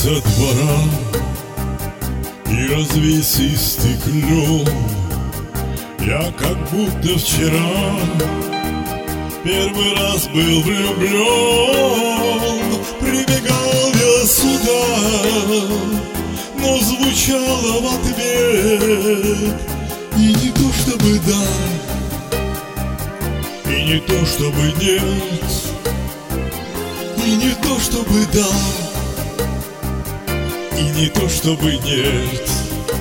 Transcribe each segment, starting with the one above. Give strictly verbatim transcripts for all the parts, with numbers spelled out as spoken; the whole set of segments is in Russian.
со двора и развесистый клен. Я как будто вчера первый раз был влюблен. Прибегал я сюда, но звучало в ответ и не то чтобы да, и не то чтобы нет, и не то чтобы да, и не то чтобы нет.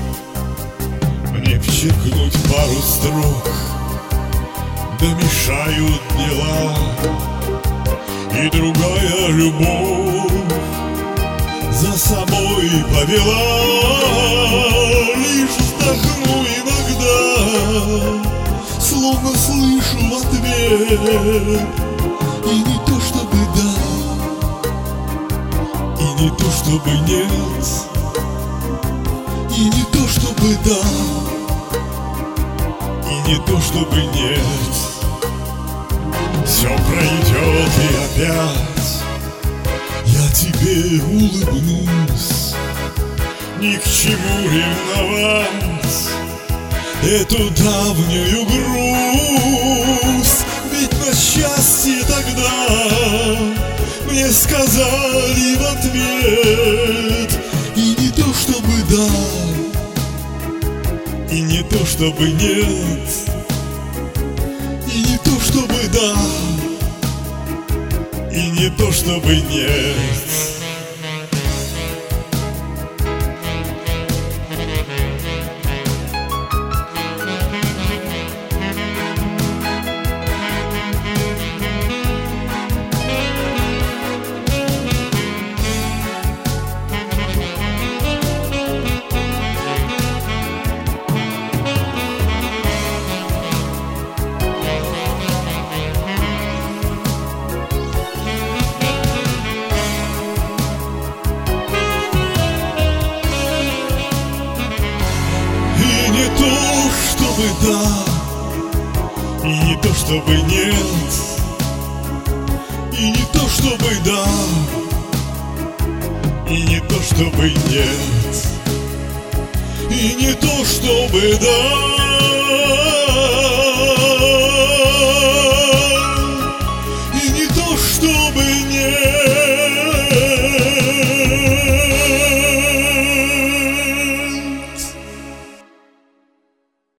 Мне вчеркнуть пару строк, да мешают дела, и другая любовь за собой повела. Лишь вздохну иногда, словно слышу в ответ и не то чтобы да, и не то чтобы нет, и не то чтобы да, и не то чтобы нет. Все пройдет и опять я тебе улыбнусь. Ни к чему ревновать эту давнюю грусть, ведь на счастье тогда мне сказали в ответ и не то чтобы да, и не то чтобы нет, и не то чтобы да, и не то чтобы нет. Не то чтобы да, и не то чтобы нет, и не то чтобы да, и не то чтобы нет, и не то чтобы да.